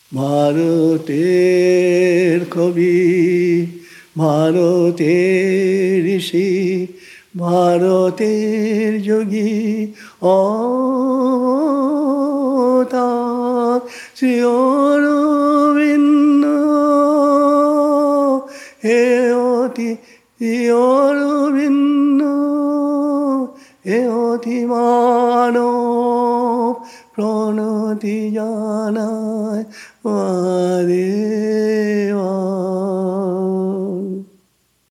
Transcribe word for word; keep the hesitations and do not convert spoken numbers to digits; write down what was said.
ভারতের কবি, ভারতের ঋষি, ভারতের যোগী অবতার শ্রী অরবিন্দ। হে অতি অরবিন্দ, হে অতি মানব প্রণতি জানায়, মহাদেব।